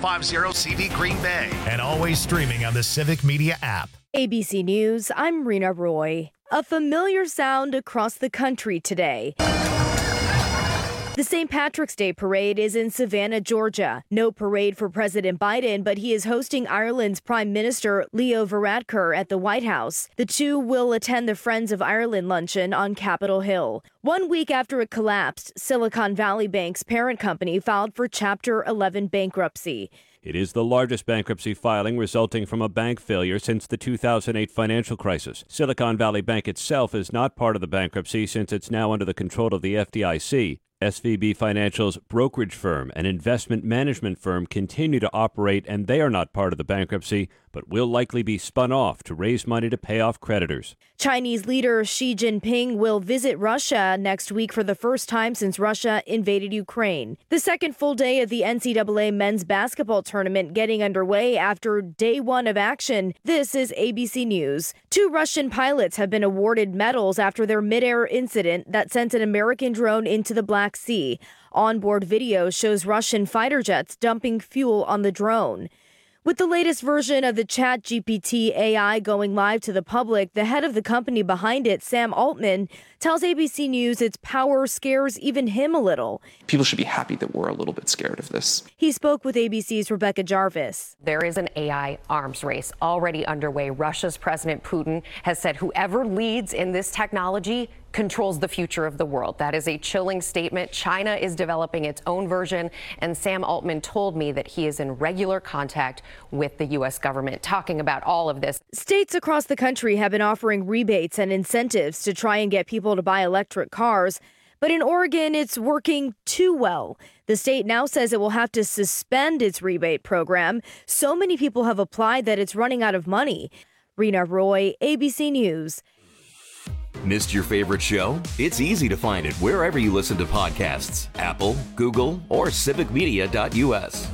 650 CD Green Bay. And always streaming on the Civic Media app. ABC News, I'm Rena Roy. A familiar sound across the country today. The St. Patrick's Day parade is in Savannah, Georgia. No parade for President Biden, but he is hosting Ireland's Prime Minister Leo Varadkar at the White House. The two will attend the Friends of Ireland luncheon on Capitol Hill. 1 week after it collapsed, Silicon Valley Bank's parent company filed for Chapter 11 bankruptcy. It is the largest bankruptcy filing resulting from a bank failure since the 2008 financial crisis. Silicon Valley Bank itself is not part of the bankruptcy since it's now under the control of the FDIC. SVB Financial's brokerage firm and investment management firm continue to operate, and they are not part of the bankruptcy, but will likely be spun off to raise money to pay off creditors. Chinese leader Xi Jinping will visit Russia next week for the first time since Russia invaded Ukraine. The second full day of the NCAA men's basketball tournament getting underway after day one of action. This is ABC News. 2 Russian pilots have been awarded medals after their mid-air incident that sent an American drone into the Black Sea. Onboard video shows Russian fighter jets dumping fuel on the drone. With the latest version of the ChatGPT AI going live to the public, the head of the company behind it, Sam Altman, tells ABC News its power scares even him a little. People should be happy that we're a little bit scared of this. He spoke with ABC's Rebecca Jarvis. There is an AI arms race already underway. Russia's President Putin has said whoever leads in this technology controls the future of the world. That is a chilling statement. China is developing its own version, and Sam Altman told me that he is in regular contact with the U.S. government, talking about all of this. States across the country have been offering rebates and incentives to try and get people to buy electric cars. But in Oregon, it's working too well. The state now says it will have to suspend its rebate program. So many people have applied that it's running out of money. Rena Roy, ABC News. Missed your favorite show? It's easy to find it wherever you listen to podcasts. Apple, Google, or civicmedia.us.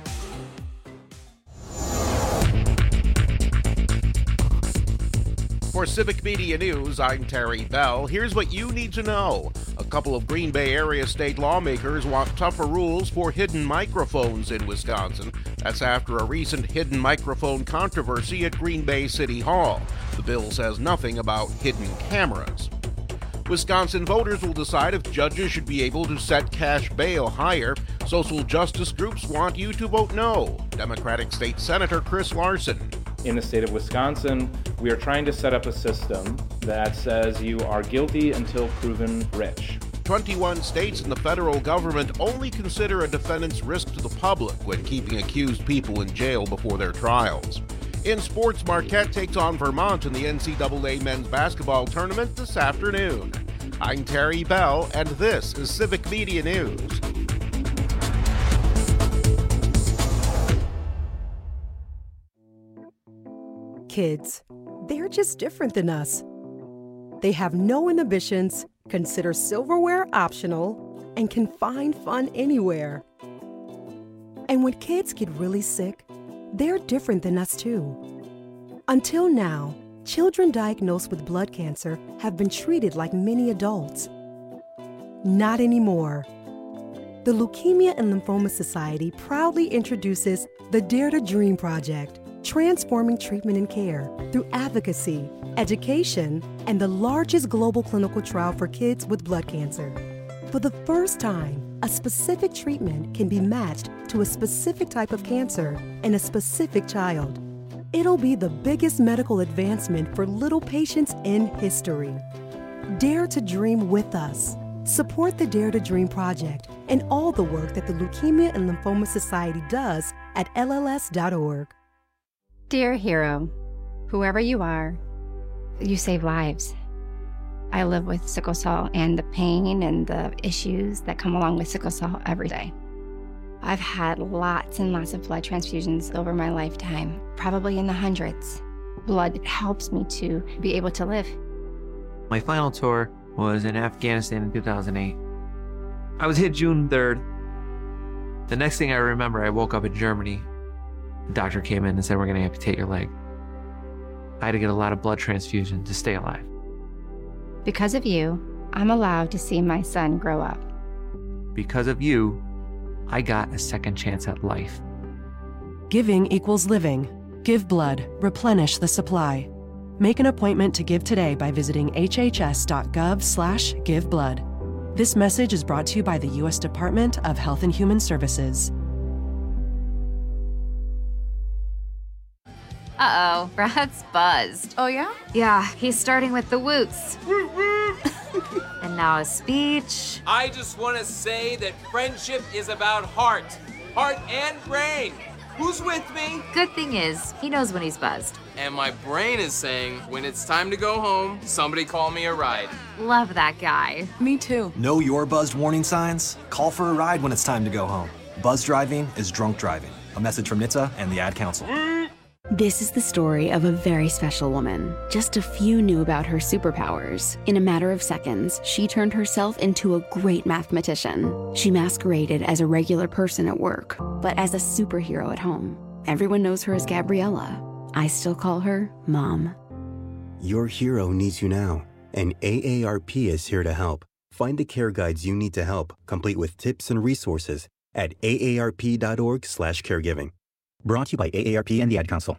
For Civic Media News, I'm Terry Bell. Here's what you need to know. A couple of Green Bay area state lawmakers want tougher rules for hidden microphones in Wisconsin. That's after a recent hidden microphone controversy at Green Bay City Hall. The bill says nothing about hidden cameras. Wisconsin voters will decide if judges should be able to set cash bail higher. Social justice groups want you to vote no. Democratic State Senator Chris Larson. In the state of Wisconsin, we are trying to set up a system that says you are guilty until proven rich. 21 states and the federal government only consider a defendant's risk to the public when keeping accused people in jail before their trials. In sports, Marquette takes on Vermont in the NCAA men's basketball tournament this afternoon. I'm Terry Bell, and this is Civic Media News. Kids, they're just different than us. They have no inhibitions, consider silverware optional, and can find fun anywhere. And when kids get really sick, they're different than us too. Until now, children diagnosed with blood cancer have been treated like many adults. Not anymore. The Leukemia and Lymphoma Society proudly introduces the Dare to Dream Project, transforming treatment and care through advocacy, education, and the largest global clinical trial for kids with blood cancer. For the first time, a specific treatment can be matched to a specific type of cancer in a specific child. It'll be the biggest medical advancement for little patients in history. Dare to dream with us. Support the Dare to Dream Project and all the work that the Leukemia and Lymphoma Society does at LLS.org. Dear hero, whoever you are, you save lives. I live with sickle cell and the pain and the issues that come along with sickle cell every day. I've had lots and lots of blood transfusions over my lifetime, probably in the hundreds. Blood helps me to be able to live. My final tour was in Afghanistan in 2008. I was hit June 3rd. The next thing I remember, I woke up in Germany. The doctor came in and said, "We're going to amputate your leg." I had to get a lot of blood transfusion to stay alive. Because of you, I'm allowed to see my son grow up. Because of you, I got a second chance at life. Giving equals living. Give blood. Replenish the supply. Make an appointment to give today by visiting hhs.gov/giveblood. This message is brought to you by the U.S. Department of Health and Human Services. Uh-oh, Brad's buzzed. Oh, yeah? Yeah, he's starting with the woots. And now a speech. I just want to say that friendship is about heart and brain. Who's with me? Good thing is, he knows when he's buzzed. And my brain is saying, when it's time to go home, somebody call me a ride. Love that guy. Me too. Know your buzzed warning signs? Call for a ride when it's time to go home. Buzz driving is drunk driving. A message from NHTSA and the Ad Council. This is the story of a very special woman. Just a few knew about her superpowers. In a matter of seconds, she turned herself into a great mathematician. She masqueraded as a regular person at work, but as a superhero at home. Everyone knows her as Gabriella. I still call her Mom. Your hero needs you now, and AARP is here to help. Find the care guides you need to help, complete with tips and resources at aarp.org/caregiving. Brought to you by AARP and the Ad Council.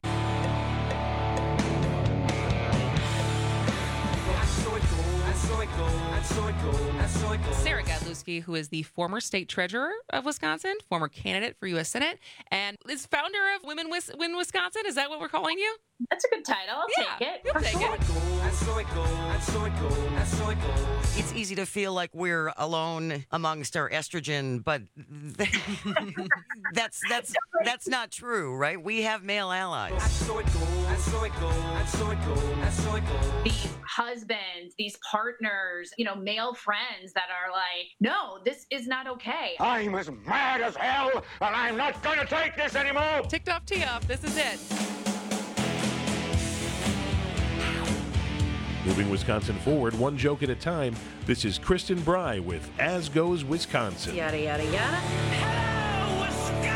Sarah Godlewski, who is the former state treasurer of Wisconsin, former candidate for U.S. Senate, and is founder of Women Win Wisconsin. Is that what we're calling you? That's a good title. I'll take it. You'll take it. It's easy to feel like we're alone amongst our estrogen, but that's not true, right? We have male allies. These husbands, these partners, male friends that are like, no, this is not okay. I'm as mad as hell, and I'm not going to take this anymore. Ticked off, tee off. This is it. Moving Wisconsin forward, one joke at a time. This is Kristen Bry with As Goes Wisconsin. Yada, yada, yada. Hello,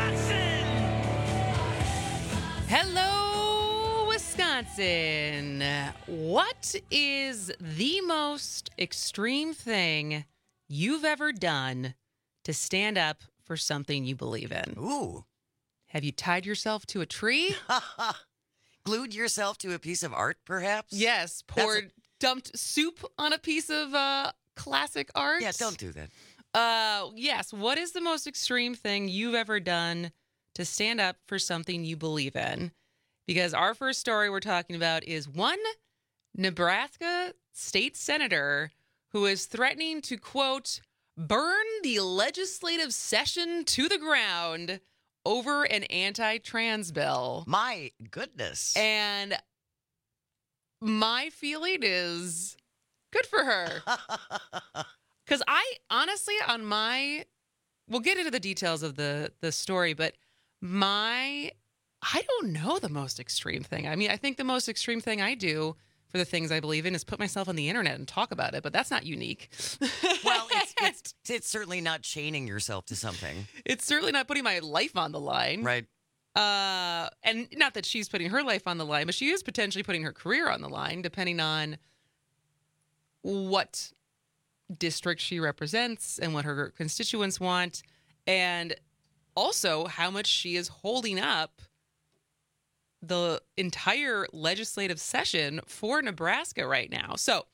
Wisconsin! Hello, Wisconsin. What is the most extreme thing you've ever done to stand up for something you believe in? Ooh. Have you tied yourself to a tree? Glued yourself to a piece of art, perhaps? Yes. Dumped soup on a piece of classic art? Yeah, don't do that. Yes. What is the most extreme thing you've ever done to stand up for something you believe in? Because our first story we're talking about is one Nebraska state senator who is threatening to, quote, burn the legislative session to the ground over an anti-trans bill. My goodness. And my feeling is good for her. Because I honestly, we'll get into the details of the story, but I don't know the most extreme thing. I mean, I think the most extreme thing I do for the things I believe in is put myself on the internet and talk about it, but that's not unique. Well, it's certainly not chaining yourself to something. It's certainly not putting my life on the line. Right. And not that she's putting her life on the line, but she is potentially putting her career on the line, depending on what district she represents and what her constituents want, and also how much she is holding up the entire legislative session for Nebraska right now. So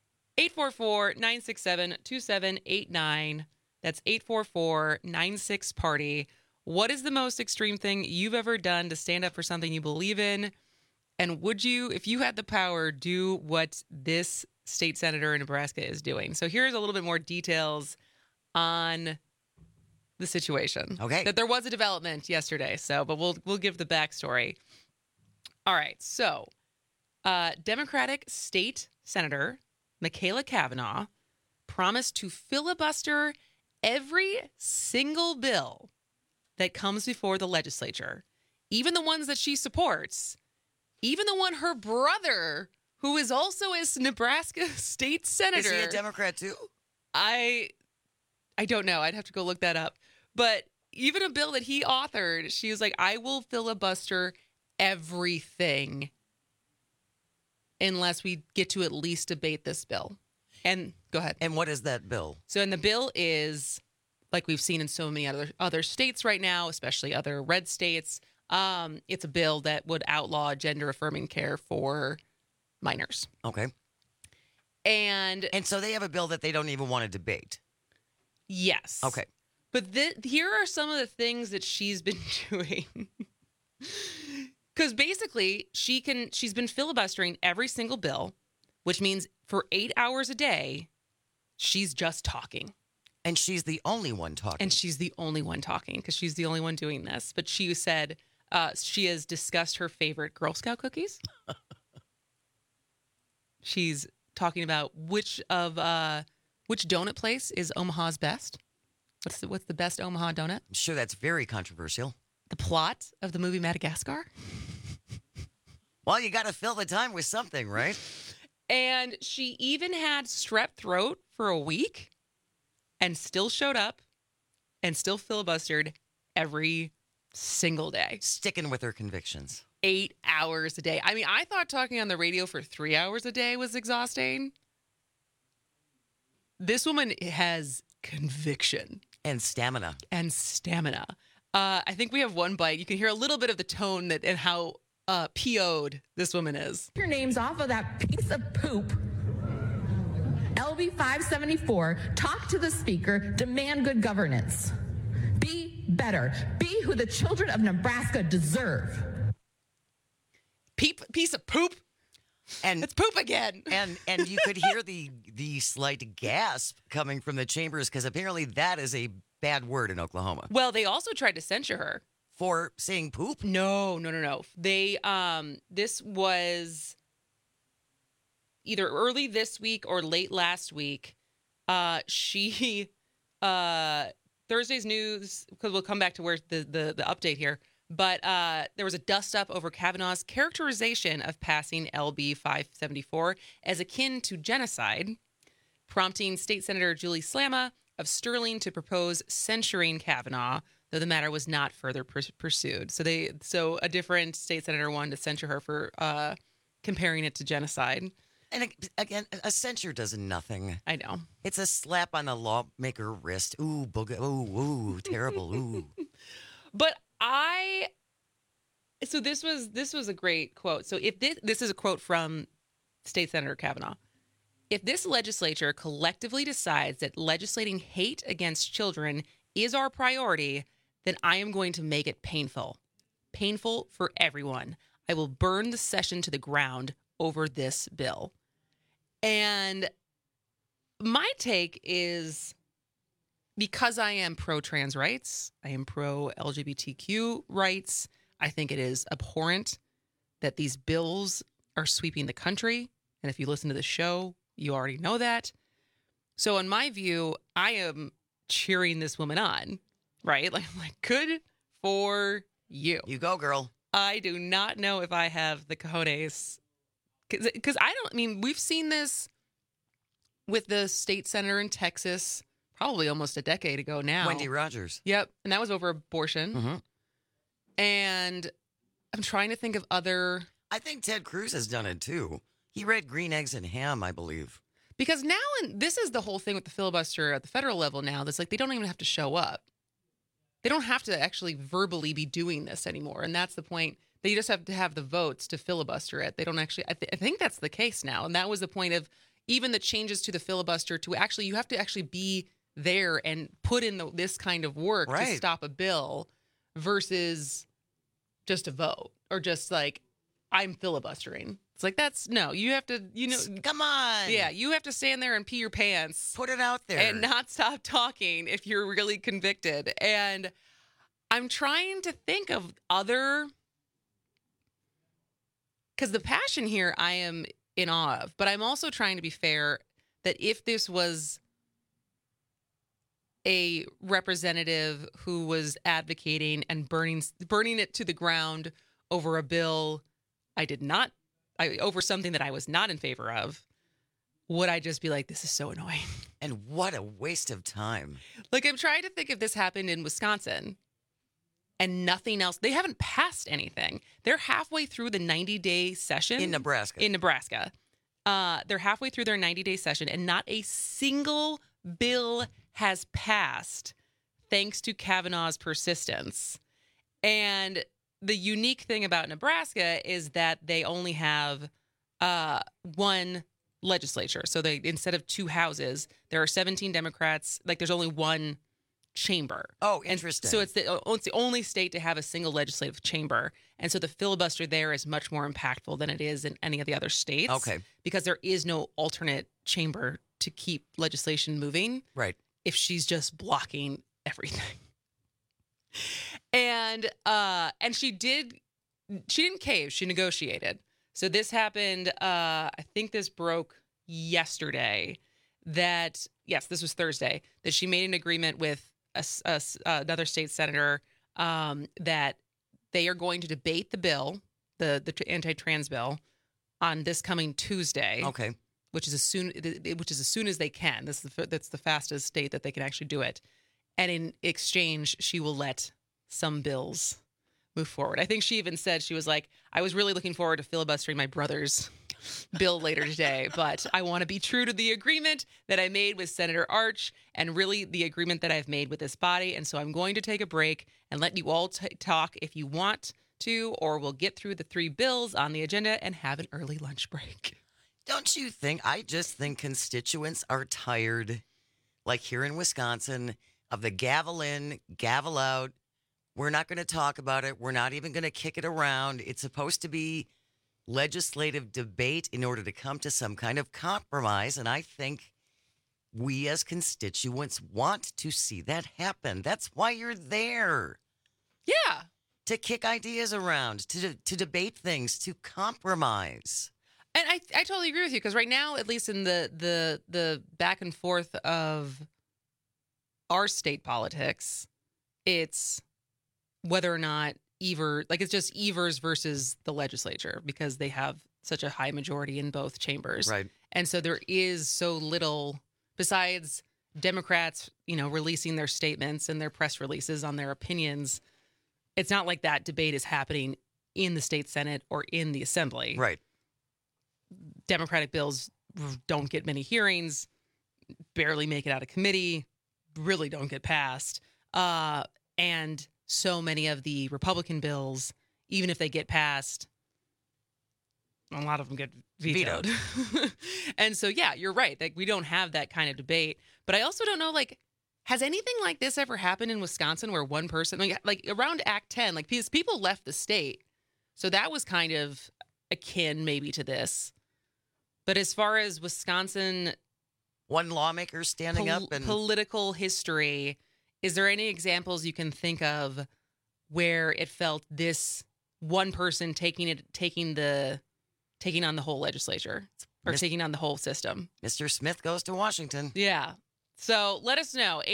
844-967-2789. That's 844-96-PARTY. What is the most extreme thing you've ever done to stand up for something you believe in? And would you, if you had the power, do what this state senator in Nebraska is doing? So here's a little bit more details on the situation. Okay. That there was a development yesterday, but we'll give the backstory. All right. So Democratic State Senator Michaela Cavanaugh promised to filibuster every single bill that comes before the legislature, even the ones that she supports, even the one her brother, who is also a Nebraska state senator. Is he a Democrat too? I don't know. I'd have to go look that up. But even a bill that he authored, she was like, I will filibuster everything unless we get to at least debate this bill. And go ahead. And what is that bill? So, and the bill is, like we've seen in so many other states right now, especially other red states, It's a bill that would outlaw gender-affirming care for minors. Okay. And so they have a bill that they don't even want to debate. Yes. Okay. But here are some of the things that she's been doing. Because basically, she's been filibustering every single bill, which means for 8 hours a day, she's just talking. And she's the only one talking. And she's the only one talking because she's the only one doing this. But she said she has discussed her favorite Girl Scout cookies. She's talking about which donut place is Omaha's best. What's the best Omaha donut? I'm sure that's very controversial. The plot of the movie Madagascar. Well, you got to fill the time with something, right? And she even had strep throat for a week and still showed up and still filibustered every single day. Sticking with her convictions. 8 hours a day. I mean, I thought talking on the radio for 3 hours a day was exhausting. This woman has conviction. And stamina. I think we have one bite. You can hear a little bit of the tone and how PO'd this woman is. Your name's off of that piece of poop. LB 574, talk to the speaker, demand good governance. Be better. Be who the children of Nebraska deserve. Piece of poop. And it's poop again. And you could hear the slight gasp coming from the chambers because apparently that is a bad word in Oklahoma. Well, they also tried to censure her for saying poop. No. They this was either early this week or late last week. She Thursday's news, because we'll come back to where the update here. But there was a dust-up over Kavanaugh's characterization of passing LB 574 as akin to genocide, prompting State Senator Julie Slama of Sterling to propose censuring Kavanaugh, though the matter was not further pursued. So a different state senator wanted to censure her for comparing it to genocide. And again, a censure does nothing. I know. It's a slap on the lawmaker wrist. Ooh, booga, ooh, terrible, ooh. But so this was a great quote. So if this is a quote from State Senator Kavanaugh. If this legislature collectively decides that legislating hate against children is our priority, then I am going to make it painful. Painful for everyone. I will burn the session to the ground over this bill. And my take is, because I am pro-trans rights, I am pro-LGBTQ rights, I think it is abhorrent that these bills are sweeping the country. And if you listen to the show, you already know that. So in my view, I am cheering this woman on, right? Like good for you. You go, girl. I do not know if I have the cojones. Because we've seen this with the state senator in Texas probably almost a decade ago now. Wendy Rogers. Yep. And that was over abortion. Mm-hmm. And I'm trying to think of other. I think Ted Cruz has done it too. He read Green Eggs and Ham, I believe. Because now, this is the whole thing with the filibuster at the federal level now. That's like they don't even have to show up. They don't have to actually verbally be doing this anymore. And that's the point. They just have to have the votes to filibuster it. They don't actually, I think that's the case now. And that was the point of even the changes to the filibuster to actually, you have to actually be there and put in this kind of work to stop a bill versus just a vote or just like, I'm filibustering. It's like, you have to, come on. Yeah, you have to stand there and pee your pants. Put it out there. And not stop talking if you're really convicted. And I'm trying to think of other, because the passion here I am in awe of, but I'm also trying to be fair that if this was a representative who was advocating and burning it to the ground over a bill over something that I was not in favor of, would I just be like, this is so annoying? And what a waste of time. Like, I'm trying to think if this happened in Wisconsin and nothing else. They haven't passed anything. They're halfway through the 90-day session. In Nebraska. They're halfway through their 90-day session, and not a single bill has passed thanks to Kavanaugh's persistence. And the unique thing about Nebraska is that they only have one legislature. So they, instead of 2 houses, there are 17 Democrats. Like, there's only one chamber. Oh, interesting. And so it's the only state to have a single legislative chamber. And so the filibuster there is much more impactful than it is in any of the other states. Okay. Because there is no alternate chamber to keep legislation moving. Right. If she's just blocking everything. And she didn't cave. She negotiated. So this happened, I think this broke yesterday, this was Thursday, that she made an agreement with another state senator that they are going to debate the bill, the anti-trans bill, on this coming Tuesday. Okay. Which is as soon as they can. That's the fastest state that they can actually do it. And in exchange, she will let some bills move forward. I think she even said, she was like, I was really looking forward to filibustering my brother's bill later today, but I want to be true to the agreement that I made with Senator Arch and really the agreement that I've made with this body. And so I'm going to take a break and let you all talk if you want to, or we'll get through the 3 bills on the agenda and have an early lunch break. Don't you think? I just think constituents are tired, like here in Wisconsin, of the gavel in, gavel out. We're not going to talk about it. We're not even going to kick it around. It's supposed to be legislative debate in order to come to some kind of compromise. And I think we as constituents want to see that happen. That's why you're there. Yeah. To kick ideas around, to debate things, to compromise. And I totally agree with you, because right now, at least in the back and forth of our state politics, it's whether or not it's just Evers versus the legislature, because they have such a high majority in both chambers. Right. And so there is so little, besides Democrats, releasing their statements and their press releases on their opinions. It's not like that debate is happening in the state Senate or in the Assembly. Right. Democratic bills don't get many hearings, barely make it out of committee, really don't get passed. And so many of the Republican bills, even if they get passed, a lot of them get vetoed. And so, yeah, you're right. Like, we don't have that kind of debate. But I also don't know, has anything like this ever happened in Wisconsin where one person, like around Act 10, because people left the state. So that was kind of akin maybe to this. But as far as Wisconsin, one lawmaker standing up and political history, is there any examples you can think of where it felt this one person taking on the whole legislature or taking on the whole system? Mr. Smith goes to Washington. Yeah. So let us know.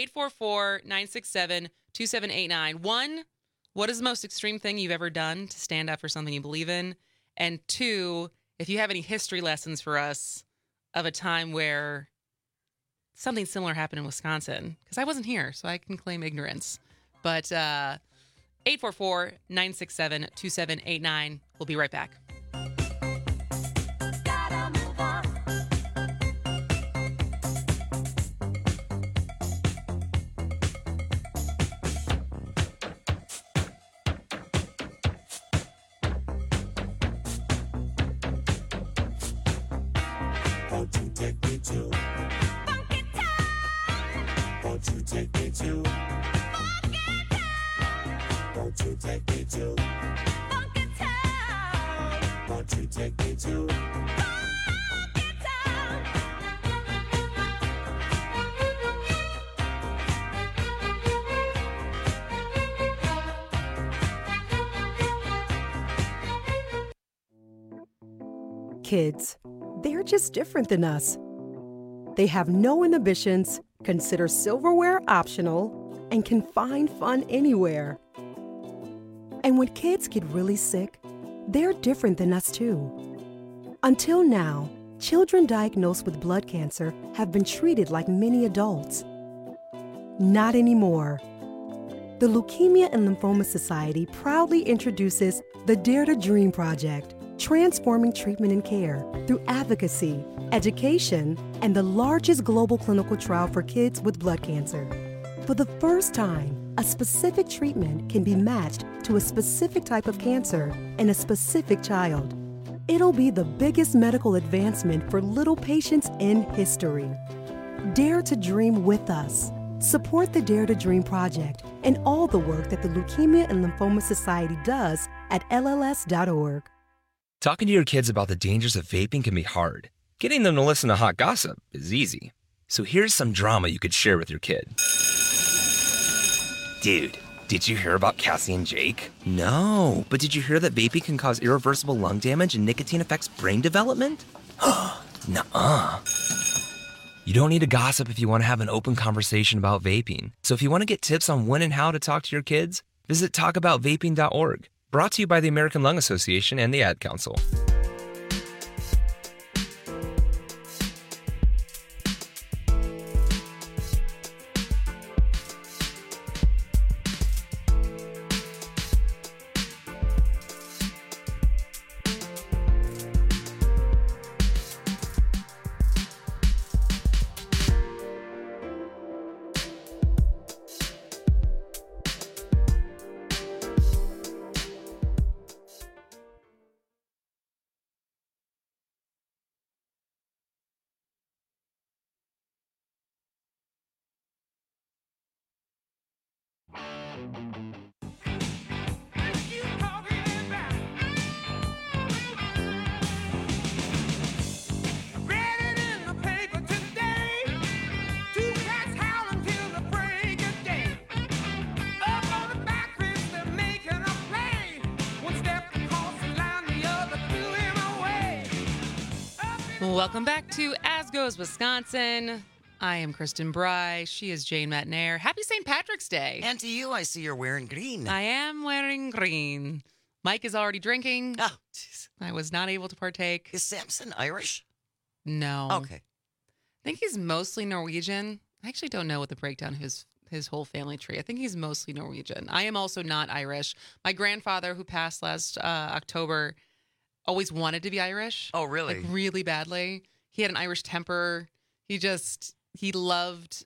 844-967-2789. 1, what is the most extreme thing you've ever done to stand up for something you believe in? And 2, if you have any history lessons for us of a time where something similar happened in Wisconsin, because I wasn't here, so I can claim ignorance. But 844-967-2789. We'll be right back. Won't you take me to Funky Town? Won't you take me to Funky Town? Won't you take me to Funky Town? Won't you take me to Funky Town? Kids, they're just different than us. They have no inhibitions, consider silverware optional, and can find fun anywhere. And when kids get really sick, they're different than us too. Until now, children diagnosed with blood cancer have been treated like many adults. Not anymore. The Leukemia and Lymphoma Society proudly introduces the Dare to Dream Project, transforming treatment and care through advocacy, education, and the largest global clinical trial for kids with blood cancer. For the first time, a specific treatment can be matched to a specific type of cancer in a specific child. It'll be the biggest medical advancement for little patients in history. Dare to dream with us. Support the Dare to Dream Project and all the work that the Leukemia and Lymphoma Society does at LLS.org. Talking to your kids about the dangers of vaping can be hard. Getting them to listen to hot gossip is easy. So here's some drama you could share with your kid. Dude, did you hear about Cassie and Jake? No, but did you hear that vaping can cause irreversible lung damage and nicotine affects brain development? Nuh-uh. You don't need to gossip if you want to have an open conversation about vaping. So if you want to get tips on when and how to talk to your kids, visit talkaboutvaping.org. Brought to you by the American Lung Association and the Ad Council. Welcome back to As Goes Wisconsin. I am Kristen Bry. She is Jane Matnair. Happy St. Patrick's Day. And to you, I see you're wearing green. I am wearing green. Mike is already drinking. Oh, jeez. I was not able to partake. Is Samson Irish? No. Okay. I think he's mostly Norwegian. I actually don't know what the breakdown of his whole family tree. I think he's mostly Norwegian. I am also not Irish. My grandfather, who passed last October, always wanted to be Irish. Oh, really? Like, really badly. He had an Irish temper. He loved,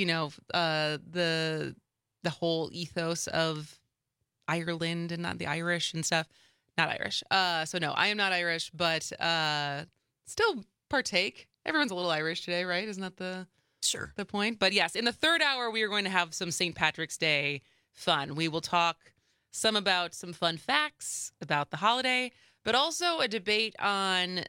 the whole ethos of Ireland and not the Irish and stuff. Not Irish. So no, I am not Irish, but still partake. Everyone's a little Irish today, right? Isn't that the point? But yes, in the third hour, we are going to have some St. Patrick's Day fun. We will talk about some fun facts about the holiday, but also a debate on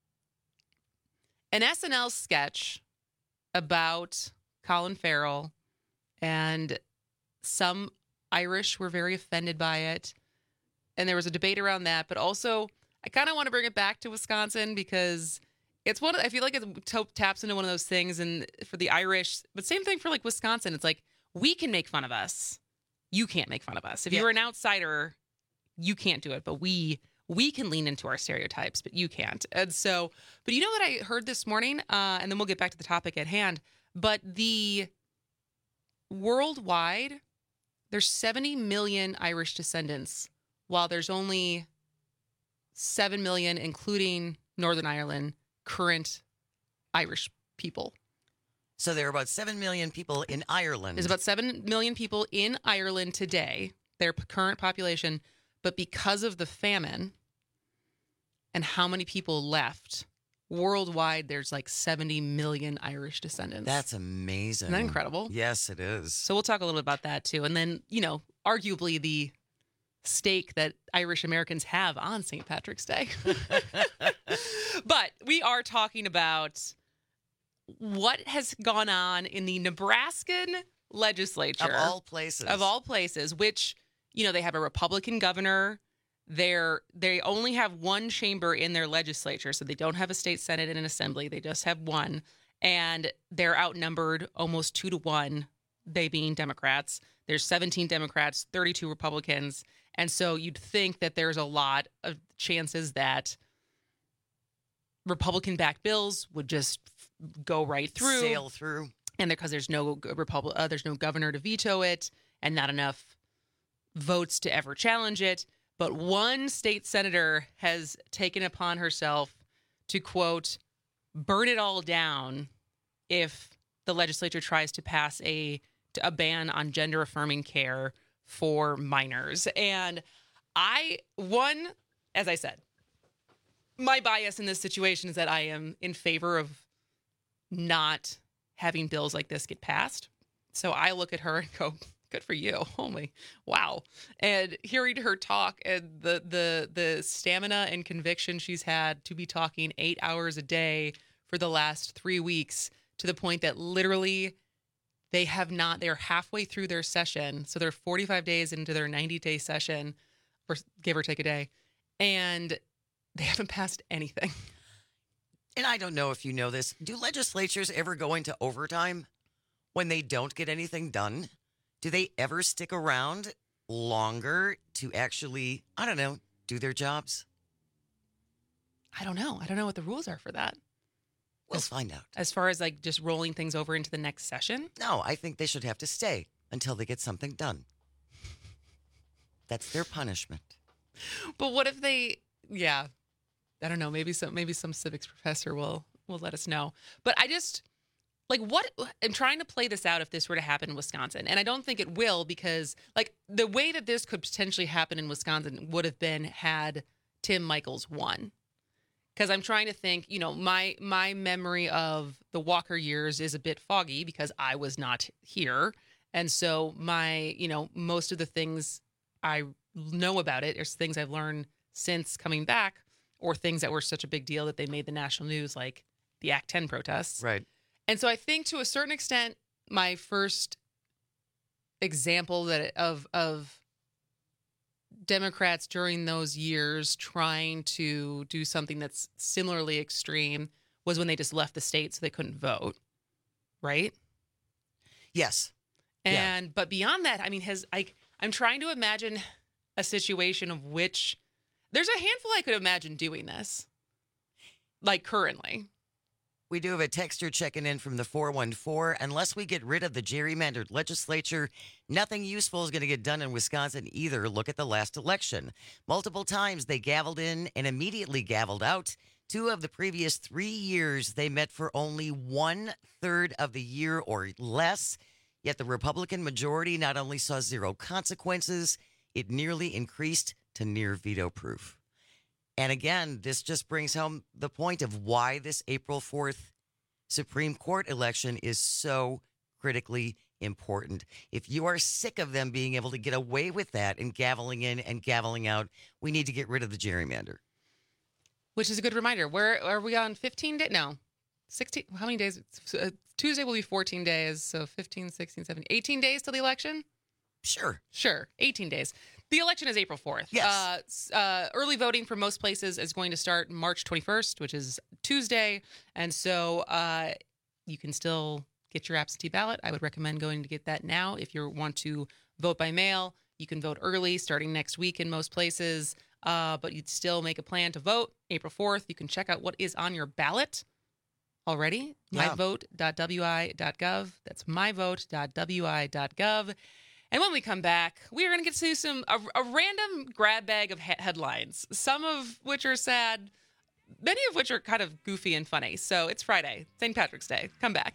an SNL sketch about Colin Farrell, and some Irish were very offended by it. And there was a debate around that, but also I kind of want to bring it back to Wisconsin because it's I feel like it taps into one of those things, and for the Irish, but same thing for like Wisconsin. It's like, we can make fun of us. You can't make fun of us. If you're an outsider, you can't do it, but we can lean into our stereotypes, but you can't. And so, but you know what I heard this morning? And then we'll get back to the topic at hand. But worldwide, there's 70 million Irish descendants, while there's only 7 million, including Northern Ireland, current Irish people. So there are about 7 million people in Ireland. There's about 7 million people in Ireland today, their current population. But because of the famine and how many people left, worldwide, there's like 70 million Irish descendants. That's amazing. Isn't that incredible? Yes, it is. So we'll talk a little bit about that too. And then, arguably the stake that Irish Americans have on St. Patrick's Day. But we are talking about what has gone on in the Nebraskan legislature. Of all places. Of all places, which, they have a Republican governor. They only have one chamber in their legislature, so they don't have a state senate and an assembly. They just have one, and they're outnumbered almost 2-1, they being Democrats. There's 17 Democrats, 32 Republicans, and so you'd think that there's a lot of chances that Republican-backed bills would just go right through, sail through, and because there's no governor to veto it, and not enough votes to ever challenge it. But one state senator has taken upon herself to, quote, burn it all down if the legislature tries to pass a ban on gender affirming care for minors. And as I said, my bias in this situation is that I am in favor of not having bills like this get passed. So I look at her and go, good for you. Holy wow. And hearing her talk and the stamina and conviction she's had to be talking 8 hours a day for the last 3 weeks, to the point that literally they're halfway through their session. So they're 45 days into their 90-day session, or give or take a day, and they haven't passed anything. And I don't know if you know this. Do legislatures ever go into overtime when they don't get anything done? Do they ever stick around longer to actually, I don't know, do their jobs? I don't know. I don't know what the rules are for that. We'll find out. As far as like just rolling things over into the next session? No, I think they should have to stay until they get something done. That's their punishment. But what if I don't know, maybe some civics professor will let us know. But I just, like, I'm trying to play this out if this were to happen in Wisconsin. And I don't think it will, because like the way that this could potentially happen in Wisconsin would have been had Tim Michels won. Because I'm trying to think, my memory of the Walker years is a bit foggy because I was not here. And so most of the things I know about it are things I've learned since coming back, or things that were such a big deal that they made the national news, like the Act 10 protests. Right. And so I think to a certain extent, my first example of Democrats during those years trying to do something that's similarly extreme was when they just left the state so they couldn't vote. Right? Yes. But beyond that, I mean, I'm trying to imagine a situation of which there's a handful I could imagine doing this, like currently. We do have a texter checking in from the 414. Unless we get rid of the gerrymandered legislature, nothing useful is going to get done in Wisconsin either. Look at the last election. Multiple times they gavelled in and immediately gavelled out. 2 of the previous 3 years, they met for only 1/3 of the year or less. Yet the Republican majority not only saw zero consequences, it nearly increased to near veto proof. And again, this just brings home the point of why this April 4th Supreme Court election is so critically important. If you are sick of them being able to get away with that and gaveling in and gaveling out, we need to get rid of the gerrymander. Which is a good reminder. Where are we on 15 days? No, 16. How many days? Tuesday will be 14 days. So 15, 16, 17, 18 days till the election? Sure. 18 days. The election is April 4th. Yes. Early voting for most places is going to start March 21st, which is Tuesday. And so you can still get your absentee ballot. I would recommend going to get that now. If you want to vote by mail, you can vote early starting next week in most places. But you'd still make a plan to vote April 4th. You can check out what is on your ballot already. Yeah. myvote.wi.gov. That's myvote.wi.gov. And when we come back, we are going to get to a random grab bag of headlines, some of which are sad, many of which are kind of goofy and funny. So it's Friday, St. Patrick's Day. Come back.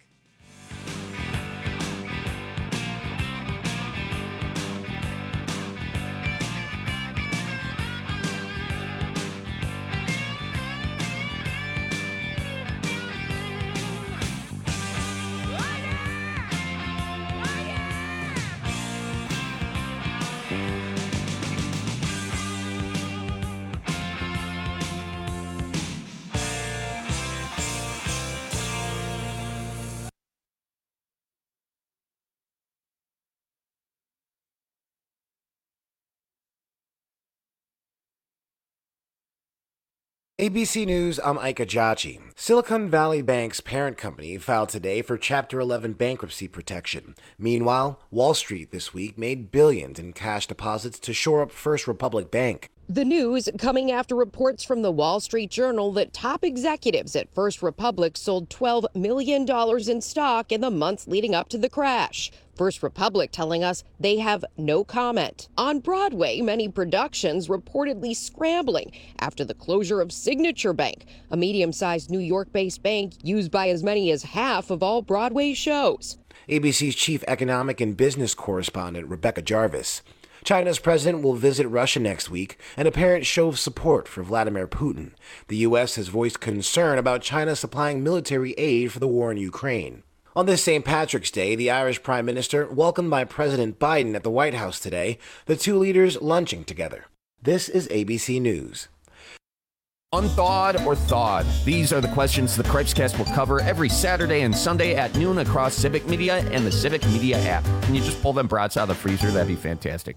ABC News, I'm Ike Ajachi. Silicon Valley Bank's parent company filed today for Chapter 11 bankruptcy protection. Meanwhile, Wall Street this week made billions in cash deposits to shore up First Republic Bank. The news coming after reports from the Wall Street Journal that top executives at First Republic sold $12 million in stock in the months leading up to the crash. First Republic telling us they have no comment. On Broadway, many productions reportedly scrambling after the closure of Signature Bank, a medium-sized New York-based bank used by as many as half of all Broadway shows. ABC's chief economic and business correspondent, Rebecca Jarvis. China's president will visit Russia next week, an apparent show of support for Vladimir Putin. The U.S. has voiced concern about China supplying military aid for the war in Ukraine. On this St. Patrick's Day, the Irish Prime Minister welcomed by President Biden at the White House today, the two leaders lunching together. This is ABC News. Unthawed or thawed? These are the questions the Cripescast will cover every Saturday and Sunday at noon across Civic Media and the Civic Media app. Can you just pull them brats out of the freezer? That'd be fantastic.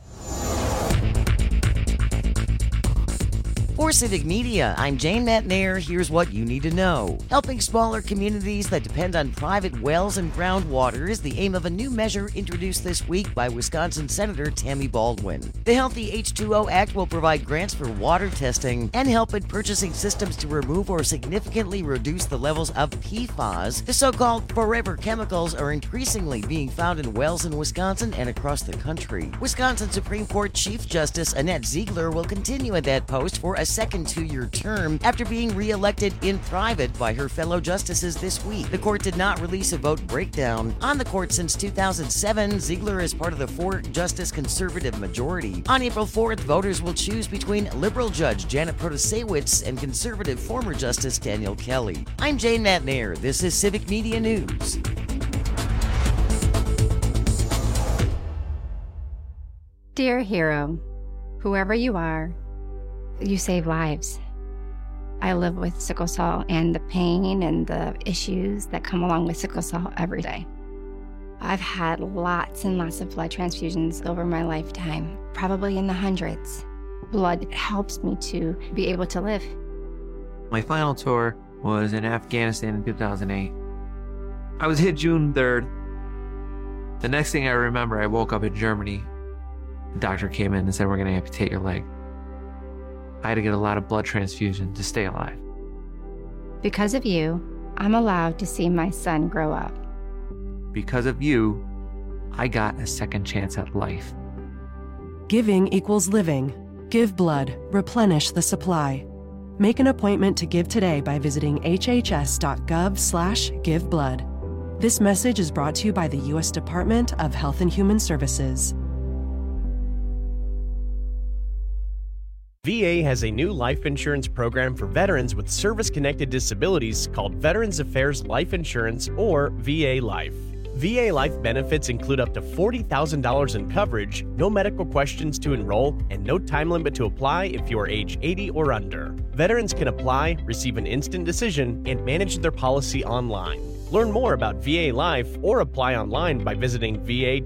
For Civic Media, I'm Jane Matnair. Here's what you need to know. Helping smaller communities that depend on private wells and groundwater is the aim of a new measure introduced this week by Wisconsin Senator Tammy Baldwin. The Healthy H2O Act will provide grants for water testing and help in purchasing systems to remove or significantly reduce the levels of PFAS. The so-called forever chemicals are increasingly being found in wells in Wisconsin and across the country. Wisconsin Supreme Court Chief Justice Annette Ziegler will continue at that post for a second 2-year term after being re-elected in private by her fellow justices this week. The court did not release a vote breakdown. On the court since 2007, Ziegler is part of the 4-justice conservative majority. On April 4th, voters will choose between liberal judge Janet Protasewicz and conservative former Justice Daniel Kelly. I'm Jane Matnair. This is Civic Media News. Dear hero, whoever you are, you save lives. I live with sickle cell and the pain and the issues that come along with sickle cell every day. I've had lots and lots of blood transfusions over my lifetime, probably in the hundreds. Blood helps me to be able to live. My final tour was in Afghanistan in 2008. I was hit June 3rd. The next thing I remember, I woke up in Germany. The doctor came in and said, "We're going to amputate your leg." I had to get a lot of blood transfusion to stay alive. Because of you, I'm allowed to see my son grow up. Because of you, I got a second chance at life. Giving equals living. Give blood. Replenish the supply. Make an appointment to give today by visiting hhs.gov/giveblood. This message is brought to you by the U.S. Department of Health and Human Services. VA has a new life insurance program for veterans with service-connected disabilities called Veterans Affairs Life Insurance, or VA Life. VA Life benefits include up to $40,000 in coverage, no medical questions to enroll, and no time limit to apply if you are age 80 or under. Veterans can apply, receive an instant decision, and manage their policy online. Learn more about VA Life or apply online by visiting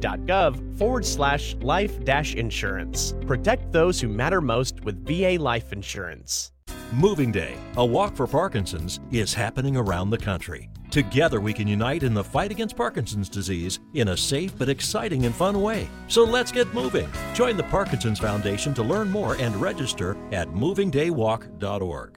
va.gov/life-insurance. Protect those who matter most with VA Life Insurance. Moving Day, a walk for Parkinson's, is happening around the country. Together we can unite in the fight against Parkinson's disease in a safe but exciting and fun way. So let's get moving. Join the Parkinson's Foundation to learn more and register at movingdaywalk.org.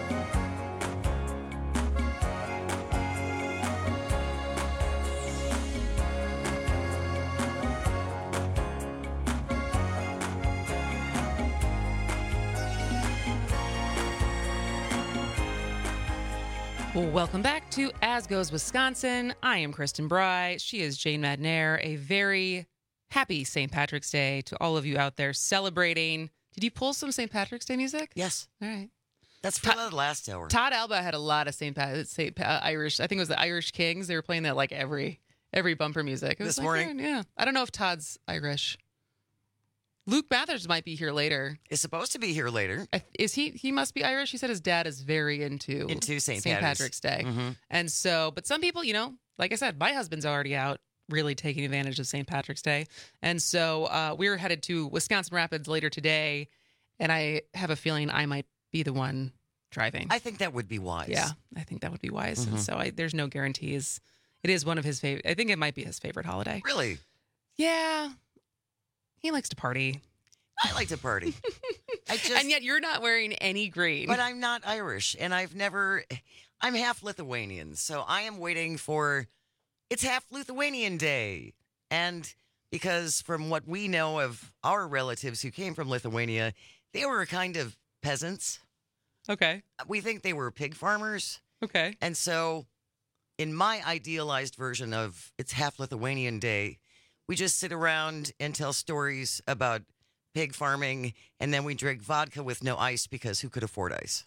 Welcome back to As Goes Wisconsin. I am Kristen Bry. She is Jane Madnair. A very happy St. Patrick's Day to all of you out there celebrating. Did you pull some St. Patrick's Day music? Yes. All right. That's for the last hour. Todd Alba had a lot of Irish. I think it was the Irish Kings. They were playing that like every bumper music. It was This morning? Yeah. I don't know if Todd's Irish. Luke Mathers might be here later. Is supposed to be here later. Is he? He must be Irish. He said his dad is very into St. Patrick's Day. Mm-hmm. And so, but some people, like I said, my husband's already out really taking advantage of St. Patrick's Day. And so we're headed to Wisconsin Rapids later today. And I have a feeling I might be the one driving. I think that would be wise. Yeah, I think that would be wise. Mm-hmm. And so there's no guarantees. It is one of his favorite. I think it might be his favorite holiday. Really? Yeah. He likes to party. I like to party. And yet you're not wearing any green. But I'm not Irish, and I'm half Lithuanian, so I am waiting for, it's half Lithuanian Day. And because from what we know of our relatives who came from Lithuania, they were kind of peasants. Okay. We think they were pig farmers. Okay. And so in my idealized version of it's half Lithuanian Day, we just sit around and tell stories about pig farming, and then we drink vodka with no ice because who could afford ice?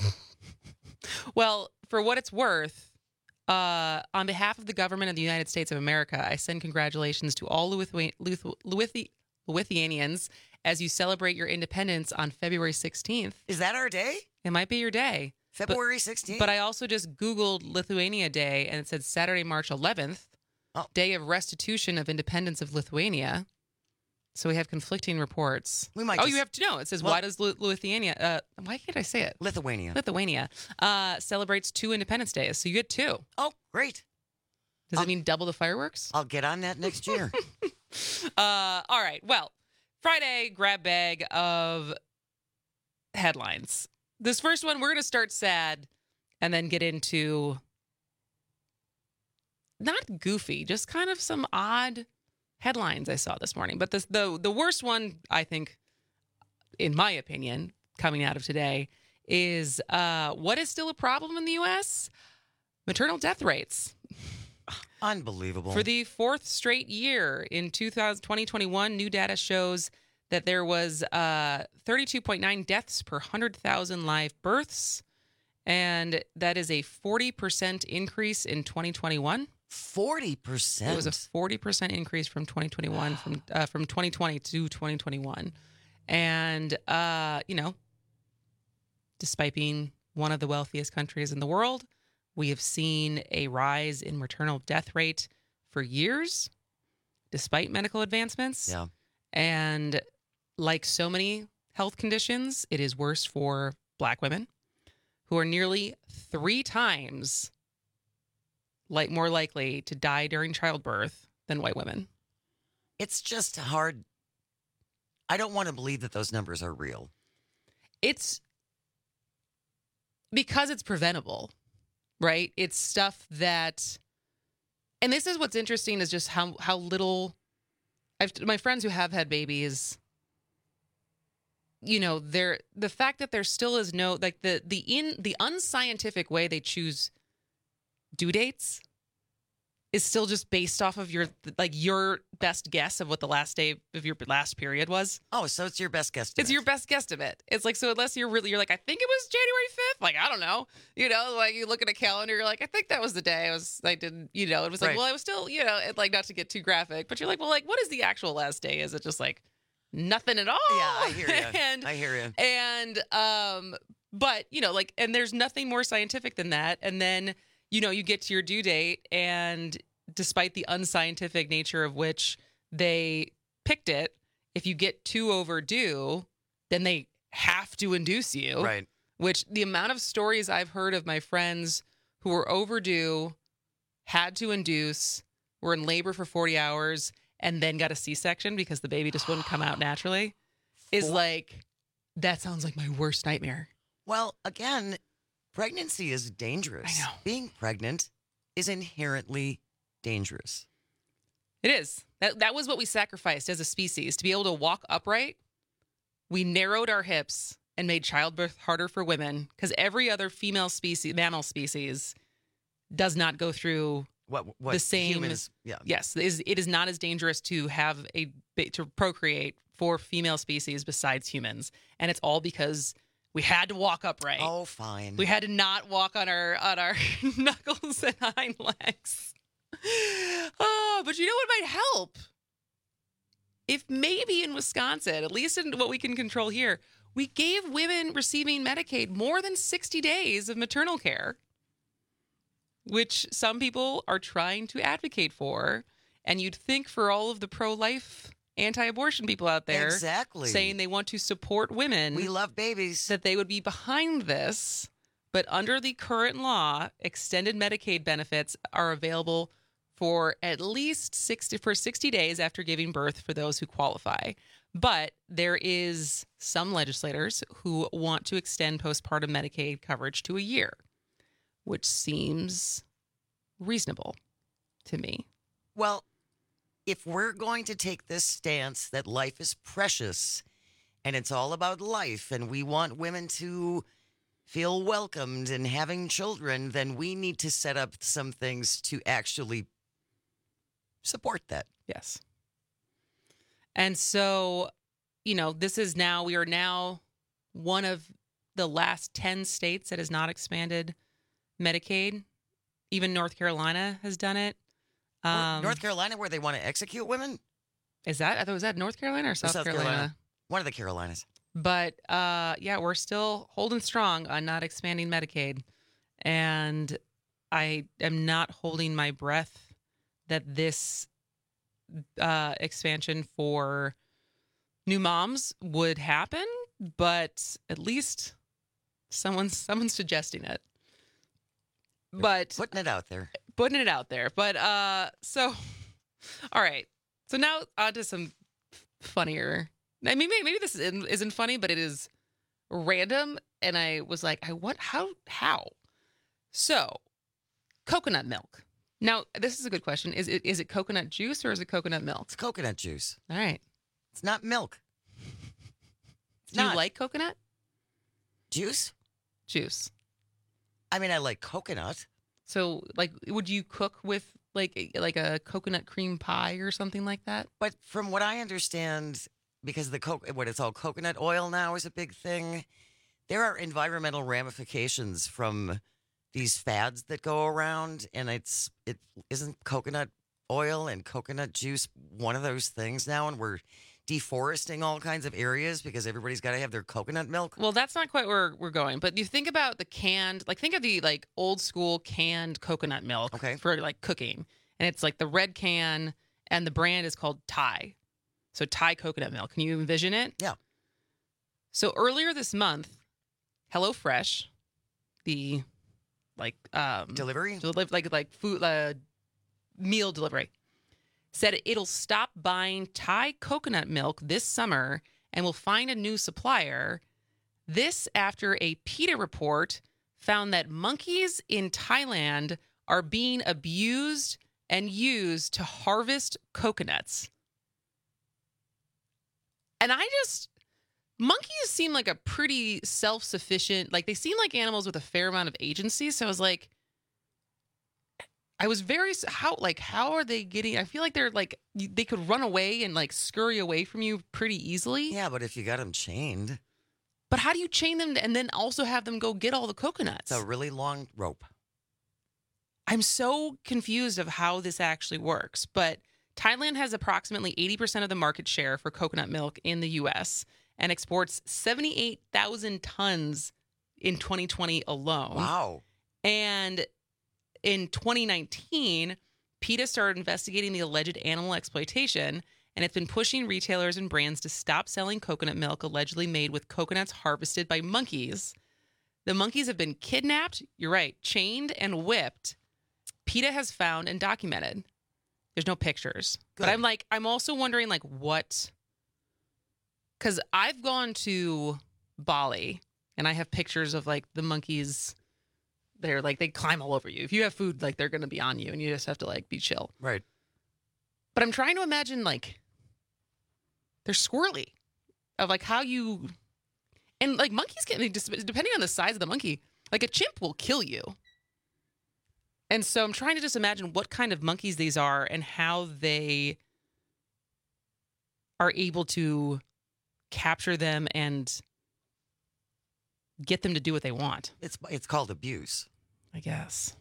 Well, for what it's worth, on behalf of the government of the United States of America, I send congratulations to all Lithuanians as you celebrate your independence on February 16th. Is that our day? It might be your day. February 16th? But I also just Googled Lithuania Day, and it said Saturday, March 11th, Day of Restitution of Independence of Lithuania. So we have conflicting reports. We might. You have to know. It says, why does Lithuania? Why can't I say it? Lithuania. Celebrates 2 Independence Days. So you get 2. Oh, great. Does it mean double the fireworks? I'll get on that next year. All right. Well, Friday grab bag of headlines. This first one, we're going to start sad and then get into not goofy, just kind of some odd headlines I saw this morning. But the worst one, I think, in my opinion, coming out of today is what is still a problem in the U.S.? Maternal death rates. Unbelievable. For the 4th straight year in 2021, new data shows that there was 32.9 deaths per 100,000 live births, and that is a 40% increase in 2021. 40%? It was a 40% increase from 2021, from 2020 to 2021. And, despite being one of the wealthiest countries in the world, we have seen a rise in maternal death rate for years, despite medical advancements. Yeah. And like so many health conditions, it is worse for Black women, who are nearly 3 times more likely to die during childbirth than white women. It's just hard. I don't want to believe that those numbers are real. It's because it's preventable, right? It's stuff that, and this is what's interesting is just how little, my friends who have had babies, the fact that there still is no, like the unscientific way they choose due dates is still just based off of your best guess of what the last day of your last period was. Oh, so it's your best guesstimate. It's your best guesstimate. It's like, so unless you're like, I think it was January 5th. Like, I don't know. Like you look at a calendar, you're like, I think that was the day it was like, Right. well, I was still, like not to get too graphic, but you're like, well, like, what is the actual last day? Is it just like nothing at all? Yeah, I hear you. I hear you. And, but and there's nothing more scientific than that. And then, you get to your due date, and despite the unscientific nature of which they picked it, if you get too overdue, then they have to induce you. Right. Which the amount of stories I've heard of my friends who were overdue, had to induce, were in labor for 40 hours, and then got a C-section because the baby just wouldn't come out naturally, is like, that sounds like my worst nightmare. Well, again, pregnancy is dangerous. I know. Being pregnant is inherently dangerous. It is. That was what we sacrificed as a species. To be able to walk upright, we narrowed our hips and made childbirth harder for women because every other mammal species does not go through what the same. Humans, yeah. Yes, it is not as dangerous to have to procreate for female species besides humans, and it's all because we had to walk upright. Oh, fine. We had to not walk on our knuckles and hind legs. Oh, but you know what might help? If maybe in Wisconsin, at least in what we can control here, we gave women receiving Medicaid more than 60 days of maternal care, which some people are trying to advocate for. And you'd think for all of the pro-life anti-abortion people out there exactly saying they want to support women, we love babies, that they would be behind this. But under the current law, extended Medicaid benefits are available for at least 60 days after giving birth for those who qualify. But there is some legislators who want to extend postpartum Medicaid coverage to a year, which seems reasonable to me. Well, if we're going to take this stance that life is precious and it's all about life and we want women to feel welcomed and having children, then we need to set up some things to actually support that. Yes. And so, we are now one of the last 10 states that has not expanded Medicaid. Even North Carolina has done it. North Carolina, where they want to execute women? I thought was that North Carolina or South Carolina? One of the Carolinas. But we're still holding strong on not expanding Medicaid. And I am not holding my breath that this expansion for new moms would happen, but at least someone's suggesting it. But putting it out there. But all right. So now on to some funnier. I mean, maybe this isn't funny, but it is random. And I was like, how? So, coconut milk. Now, this is a good question. Is it coconut juice or is it coconut milk? It's coconut juice. All right. It's not milk. Do you like coconut? Juice? Juice. I mean, I like coconut. So, would you cook with like a coconut cream pie or something like that? But from what I understand, because what it's all coconut oil now is a big thing, there are environmental ramifications from these fads that go around, and it isn't coconut oil and coconut juice one of those things now, and we're deforesting all kinds of areas because everybody's got to have their coconut milk. Well, that's not quite where we're going, but you think about the canned, think of the old school canned coconut milk for cooking, and it's the red can, and the brand is called Thai. So Thai coconut milk. Can you envision it? Yeah. So earlier this month, HelloFresh, the delivery, food meal delivery, said it'll stop buying Thai coconut milk this summer and will find a new supplier. This after a PETA report found that monkeys in Thailand are being abused and used to harvest coconuts. And monkeys seem like a pretty self-sufficient, they seem like animals with a fair amount of agency. So I was like, how are they getting, I feel like they're they could run away and scurry away from you pretty easily. Yeah, but if you got them chained. But how do you chain them and then also have them go get all the coconuts? It's a really long rope. I'm so confused of how this actually works, but Thailand has approximately 80% of the market share for coconut milk in the U.S. and exports 78,000 tons in 2020 alone. Wow. And in 2019, PETA started investigating the alleged animal exploitation, and it's been pushing retailers and brands to stop selling coconut milk allegedly made with coconuts harvested by monkeys. The monkeys have been kidnapped, you're right, chained and whipped. PETA has found and documented. There's no pictures. Good. But I'm also wondering what, because I've gone to Bali and I have pictures of the monkeys. They're they climb all over you. If you have food, they're going to be on you and you just have to be chill. Right. But I'm trying to imagine they're squirrely of how you, and monkeys can, depending on the size of the monkey, a chimp will kill you. And so I'm trying to just imagine what kind of monkeys these are and how they are able to capture them and get them to do what they want. It's called abuse, I guess.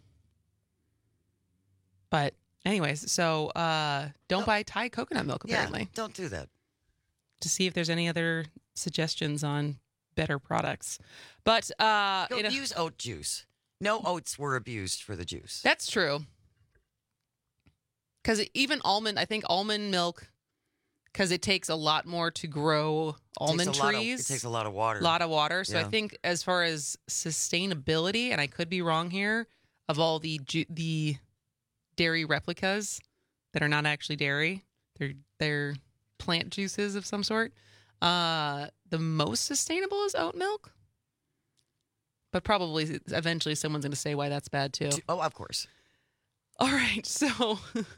But anyways, so don't buy Thai coconut milk, apparently. Yeah, don't do that. To see if there's any other suggestions on better products. But use oat juice. No oats were abused for the juice. That's true. Because even almond milk, because it takes a lot more to grow almond trees. It takes a lot of water. So yeah. I think as far as sustainability, and I could be wrong here, of all the dairy replicas that are not actually dairy, they're plant juices of some sort. The most sustainable is oat milk. But probably eventually someone's going to say why that's bad too. Oh, of course. All right, so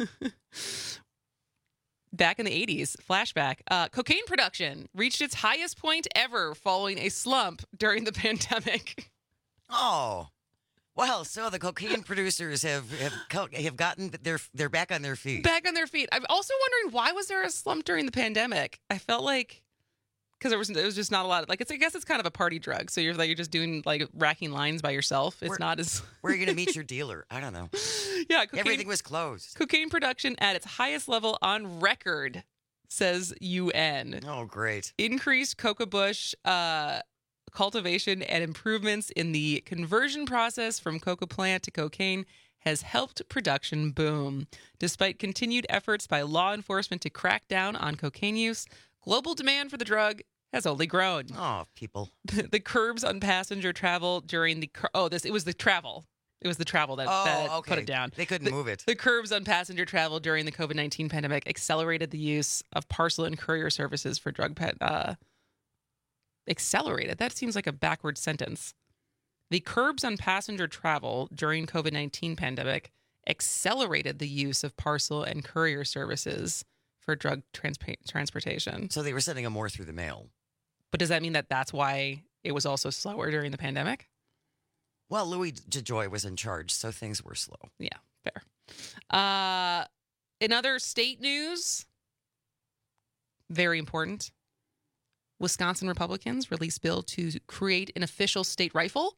back in the 80s, flashback, cocaine production reached its highest point ever following a slump during the pandemic. Oh, well, so the cocaine producers have gotten they're back on their feet. Back on their feet. I'm also wondering, why was there a slump during the pandemic? I felt like because there was just not a lot of, like, I guess it's kind of a party drug. So you're just doing like racking lines by yourself. It's not as where are you going to meet your dealer? I don't know. Yeah, everything was closed. Cocaine production at its highest level on record, says UN. Oh, great. Increased coca bush cultivation and improvements in the conversion process from coca plant to cocaine has helped production boom. Despite continued efforts by law enforcement to crack down on cocaine use, global demand for the drug has only grown. Oh, people. The curbs on passenger travel during the it was the travel. It was the travel that put it down. They couldn't move it. The curbs on passenger travel during the COVID-19 pandemic accelerated the use of parcel and courier services for drug accelerated. That seems like a backward sentence. The curbs on passenger travel during COVID-19 pandemic accelerated the use of parcel and courier services for drug transportation. So they were sending them more through the mail. But does that mean that that's why it was also slower during the pandemic? Well, Louis DeJoy was in charge, so things were slow. Yeah, fair. In other state news, very important, Wisconsin Republicans released bill to create an official state rifle.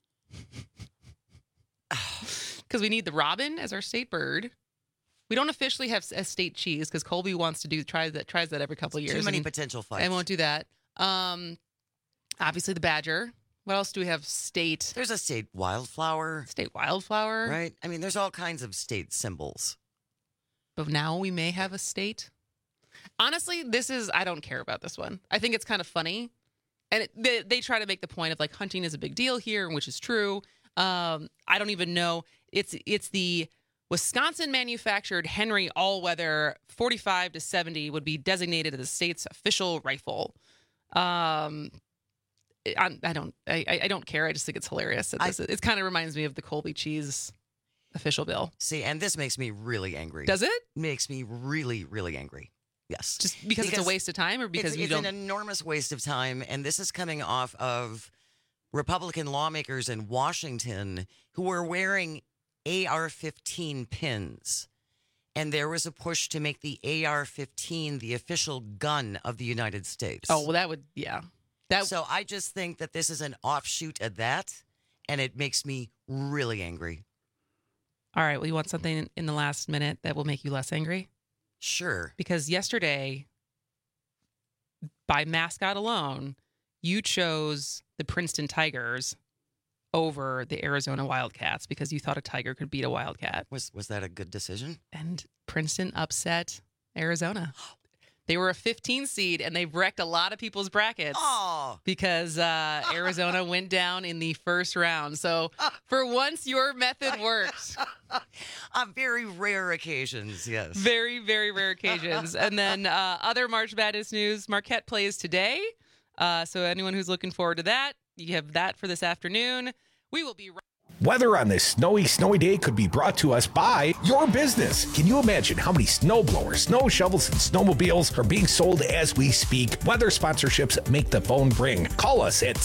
Because we need the robin as our state bird. We don't officially have a state cheese because Colby wants to tries that every couple of years. Too many potential fights. I won't do that. Obviously the badger. What else do we have? State. There's a state wildflower. State wildflower. Right. I mean, there's all kinds of state symbols. But now we may have a state. Honestly, I don't care about this one. I think it's kind of funny. And they try to make the point of like hunting is a big deal here, which is true. I don't even know. It's the Wisconsin manufactured Henry all-weather 45 to 70 would be designated as the state's official rifle. I don't care. I just think it's hilarious. It kind of reminds me of the Colby cheese official bill. See, and this makes me really angry. Does it? Makes me really, really angry. Yes. Just because it's a waste of time, or because it's an enormous waste of time, and this is coming off of Republican lawmakers in Washington who were wearing AR-15 pins. And there was a push to make the AR-15 the official gun of the United States. Oh, well, that would, yeah. So I just think that this is an offshoot of that, and it makes me really angry. All right, well, you want something in the last minute that will make you less angry? Sure. Because yesterday, by mascot alone, you chose the Princeton Tigers over the Arizona Wildcats because you thought a tiger could beat a wildcat. Was that a good decision? And Princeton upset Arizona. They were a 15 seed, and they've wrecked a lot of people's brackets because Arizona went down in the first round. So for once, your method worked. On very rare occasions, yes. Very, very rare occasions. And then other March Madness news, Marquette plays today. So anyone who's looking forward to that, you have that for this afternoon. We will be right. Weather on this snowy day could be brought to us by your business. Can you imagine how many snow blowers, snow shovels, and snowmobiles are being sold as we speak? Weather sponsorships make the phone ring. Call us at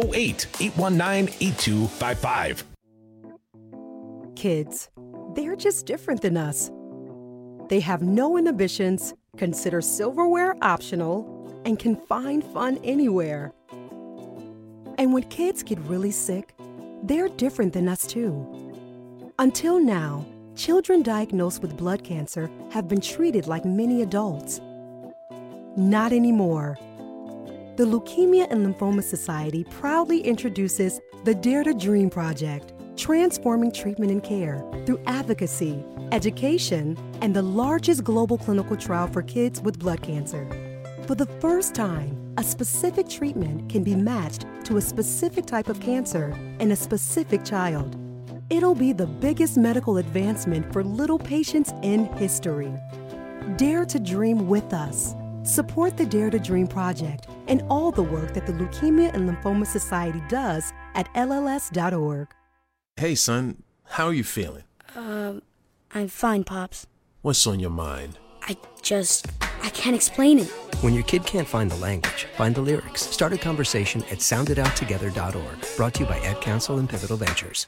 608-819-8255. Kids, they're just different than us. They have no inhibitions, consider silverware optional, and can find fun anywhere. And when kids get really sick, they're different than us too. Until now, children diagnosed with blood cancer have been treated like many adults. Not anymore. The Leukemia and Lymphoma Society proudly introduces the Dare to Dream Project, transforming treatment and care through advocacy, education, and the largest global clinical trial for kids with blood cancer. For the first time, a specific treatment can be matched to a specific type of cancer in a specific child. It'll be the biggest medical advancement for little patients in history. Dare to dream with us. Support the Dare to Dream Project and all the work that the Leukemia and Lymphoma Society does at LLS.org. Hey, son, how are you feeling? I'm fine, Pops. What's on your mind? I can't explain it. When your kid can't find the language, find the lyrics. Start a conversation at sounditouttogether.org. Brought to you by Ad Council and Pivotal Ventures.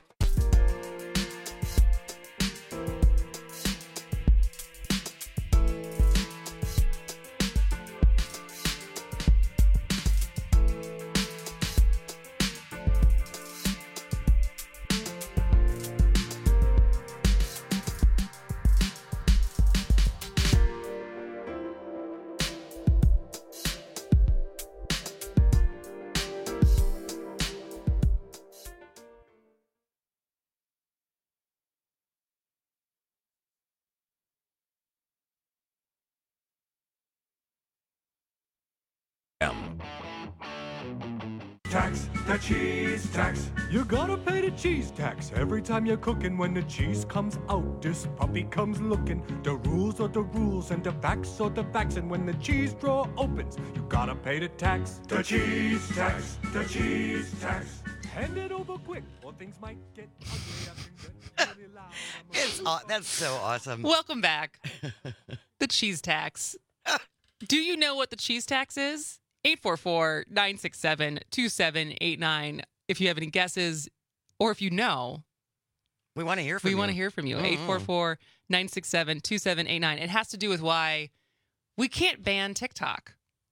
Tax, the cheese tax. You gotta pay the cheese tax every time you're cooking. When the cheese comes out, this puppy comes looking. The rules are the rules and the facts are the facts. And when the cheese drawer opens, you gotta pay the tax. The cheese tax, the cheese tax. Hand it over quick or things might get ugly. That's so awesome. Welcome back. The cheese tax. Do you know what the cheese tax is? 844-967-2789. If you have any guesses or if you know, we want to hear from you. We want to hear from you. 844-967-2789. It has to do with why we can't ban TikTok.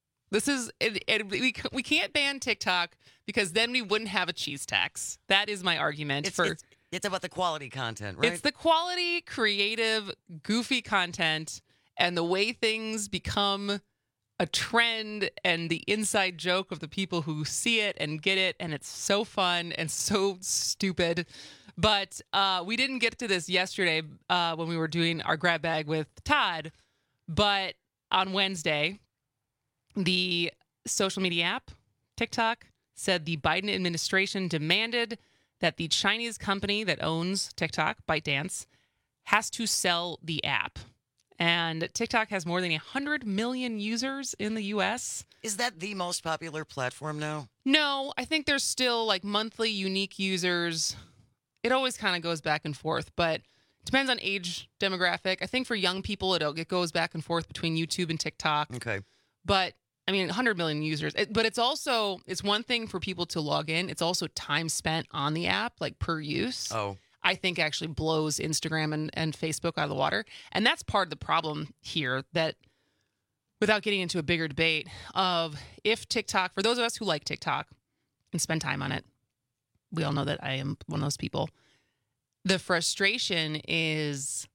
We can't ban TikTok because then we wouldn't have a cheese tax. That is my argument. It's about the quality content, right? It's the quality, creative, goofy content and the way things become a trend and the inside joke of the people who see it and get it, and it's so fun and so stupid. But we didn't get to this yesterday when we were doing our grab bag with Todd, but on Wednesday, the social media app, TikTok, said the Biden administration demanded that the Chinese company that owns TikTok, ByteDance, has to sell the app. And TikTok has more than 100 million users in the U.S. Is that the most popular platform now? No, I think there's still like monthly unique users. It always kind of goes back and forth, but it depends on age demographic. I think for young people, it goes back and forth between YouTube and TikTok. Okay. But I mean, 100 million users. But it's one thing for people to log in. It's also time spent on the app, like per use. Oh. I think actually blows Instagram and Facebook out of the water. And that's part of the problem here, that without getting into a bigger debate of if TikTok, for those of us who like TikTok and spend time on it, we all know that I am one of those people. The frustration is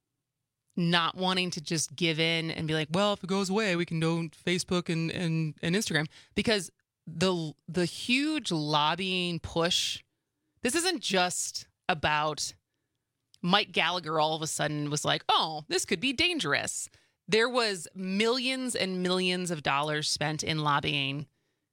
not wanting to just give in and be like, well, if it goes away, we can do Facebook and Instagram. Because the huge lobbying push, this isn't just about Mike Gallagher all of a sudden was like, oh, this could be dangerous. There was millions and millions of dollars spent in lobbying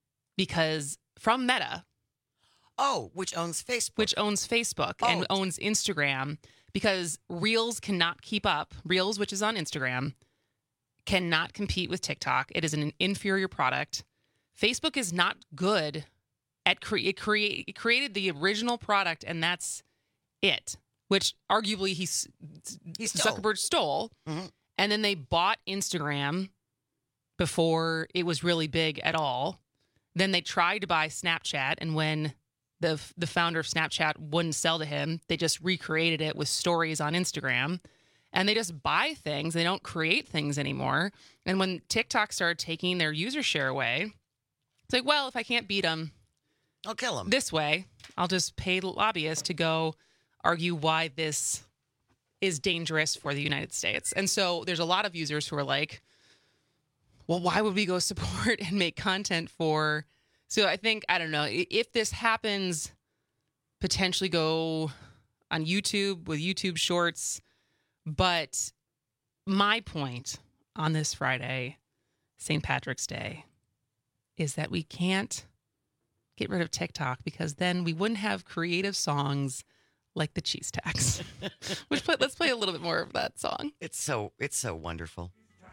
from Meta. Oh, which owns Facebook. And owns Instagram, because Reels cannot keep up. Reels, which is on Instagram, cannot compete with TikTok. It is an inferior product. Facebook is not good at it created the original product, and that's it, which arguably Zuckerberg stole. Mm-hmm. And then they bought Instagram before it was really big at all. Then they tried to buy Snapchat, and when the founder of Snapchat wouldn't sell to him, they just recreated it with stories on Instagram. And they just buy things. They don't create things anymore. And when TikTok started taking their user share away, it's like, well, if I can't beat them, I'll kill them this way. I'll just pay lobbyists to go argue why this is dangerous for the United States. And so there's a lot of users who are like, well, why would we go support and make content for? So I think, I don't know, if this happens, potentially go on YouTube with YouTube Shorts. But my point on this Friday, St. Patrick's Day, is that we can't get rid of TikTok, because then we wouldn't have creative songs like the cheese tax. Let's play a little bit more of that song. It's so wonderful.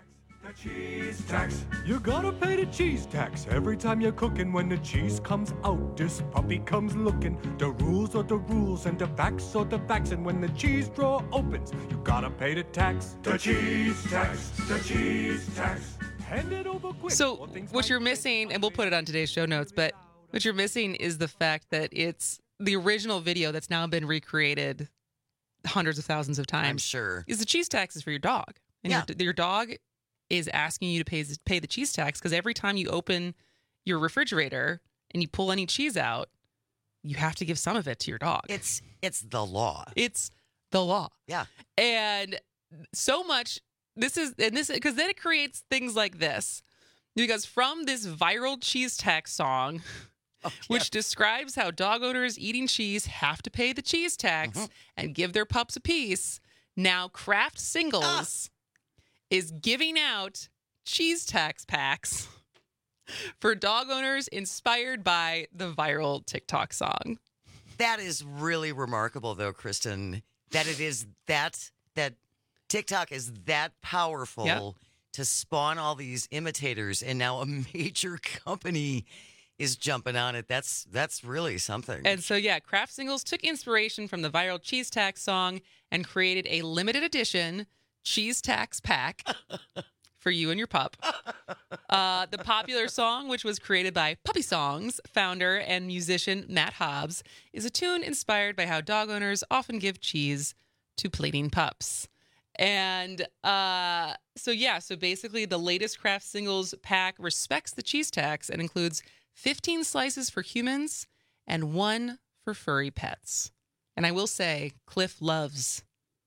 Cheese tax. You gotta pay the cheese tax every time you're cooking. When the cheese comes out, this puppy comes looking. The rules are the rules and the facts are the facts. And when the cheese drawer opens, you gotta pay the tax. The cheese tax. The cheese tax. Hand it over quick. So what you're missing, and we'll put it on today's show notes, but what you're missing is the fact that it's the original video that's now been recreated hundreds of thousands of times. I'm sure. Is the cheese tax is for your dog. And your dog is asking you to pay the cheese tax because every time you open your refrigerator and you pull any cheese out, you have to give some of it to your dog. It's the law. It's the law. Yeah. And so much because then it creates things like this. Because from this viral cheese tax song, which describes how dog owners eating cheese have to pay the cheese tax and give their pups a piece, now Kraft Singles is giving out cheese tax packs for dog owners inspired by the viral TikTok song. That is really remarkable, though, Kristen, that it is that TikTok is that powerful to spawn all these imitators, and now a major company is jumping on it. That's really something. And so, Kraft Singles took inspiration from the viral cheese tax song and created a limited edition cheese tax pack for you and your pup. The popular song, which was created by Puppy Songs founder and musician Matt Hobbs, is a tune inspired by how dog owners often give cheese to plating pups. And so basically the latest Kraft Singles pack respects the cheese tax and includes 15 slices for humans and 1 for furry pets. And I will say, Cliff loves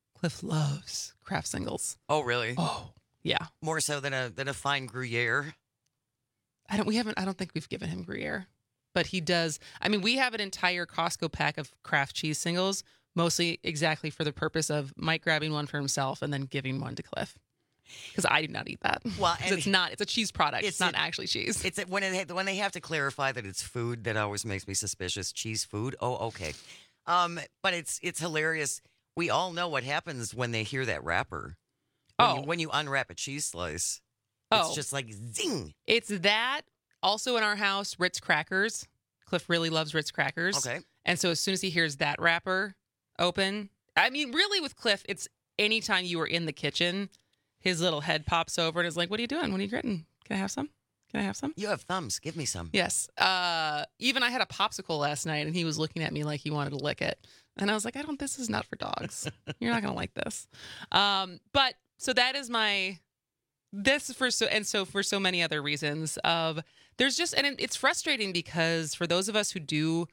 Kraft Singles. Oh, really? Oh, yeah. More so than a fine Gruyere. I don't think we've given him Gruyere, but he does. I mean, we have an entire Costco pack of Kraft cheese singles, mostly exactly for the purpose of Mike grabbing one for himself and then giving one to Cliff. Because I do not eat that. Well, it's a cheese product. It's not actually cheese. It's when they have to clarify that it's food, that always makes me suspicious. Cheese food? Oh, okay. But it's hilarious. We all know what happens when they hear that wrapper. When you unwrap a cheese slice, it's just like zing. It's that. Also in our house, Ritz crackers. Cliff really loves Ritz crackers. Okay. And so as soon as he hears that wrapper open, I mean, really with Cliff, it's anytime you are in the kitchen, his little head pops over and is like, "What are you doing? What are you gritting? Can I have some? Can I have some?" You have thumbs. Give me some. Yes. Even I had a popsicle last night and he was looking at me like he wanted to lick it. And I was like, this is not for dogs. You're not going to like this. But so that is for so many other reasons it's frustrating because for those of us who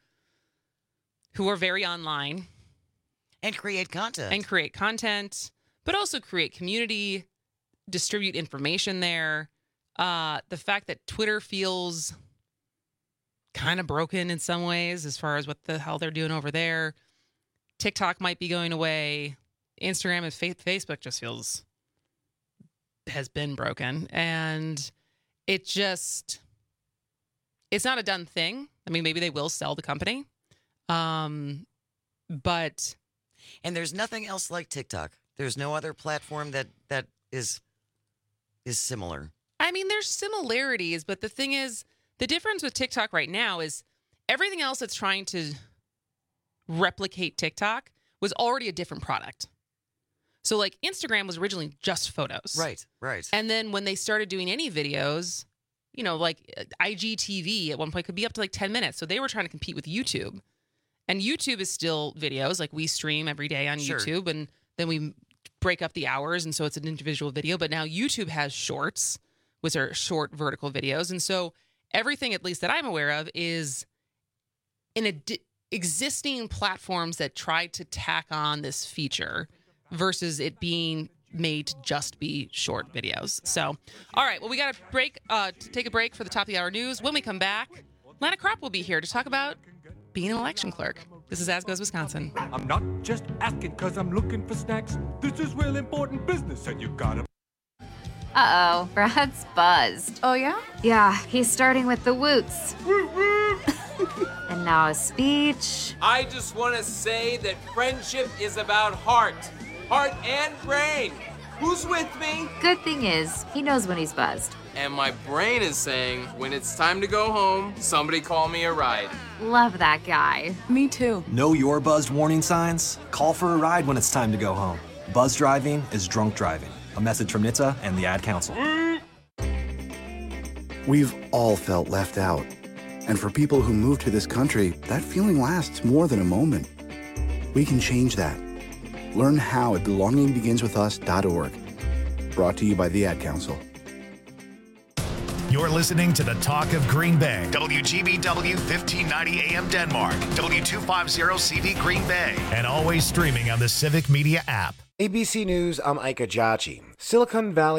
are very online and create content, but also create community, distribute information there. The fact that Twitter feels kind of broken in some ways as far as what the hell they're doing over there. TikTok might be going away. Instagram and Facebook just has been broken. And it's not a done thing. I mean, maybe they will sell the company. And there's nothing else like TikTok. There's no other platform that is similar. I mean, there's similarities, but the thing is, the difference with TikTok right now is everything else that's trying to replicate TikTok was already a different product. So like Instagram was originally just photos. Right. And then when they started doing any videos, like IGTV at one point could be up to like 10 minutes. So they were trying to compete with YouTube. And YouTube is still videos. Like we stream every day on YouTube and then we break up the hours. And so it's an individual video. But now YouTube has shorts, which are short vertical videos. And so everything, at least that I'm aware of, is in existing platforms that tried to tack on this feature versus it being made to just be short videos. So, all right, well, we got to take a break for the top of the hour news. When we come back, Lana Kropp will be here to talk about being an election clerk. This is As Goes Wisconsin. I'm not just asking because I'm looking for snacks. This is real important business and you gotta... Uh-oh, Brad's buzzed. Oh, yeah? Yeah, he's starting with the woots. And now a speech. I just want to say that friendship is about heart and brain. Who's with me? Good thing is, he knows when he's buzzed. And my brain is saying, when it's time to go home, somebody call me a ride. Love that guy. Me too. Know your buzzed warning signs? Call for a ride when it's time to go home. Buzz driving is drunk driving. A message from NHTSA and the Ad Council. We've all felt left out. And for people who move to this country, that feeling lasts more than a moment. We can change that. Learn how at belongingbeginswithus.org. Brought to you by the Ad Council. You're listening to the Talk of Green Bay. WGBW 1590 AM Denmark. W250CV Green Bay. And always streaming on the Civic Media app. ABC News, I'm Ika Jachi. Silicon Valley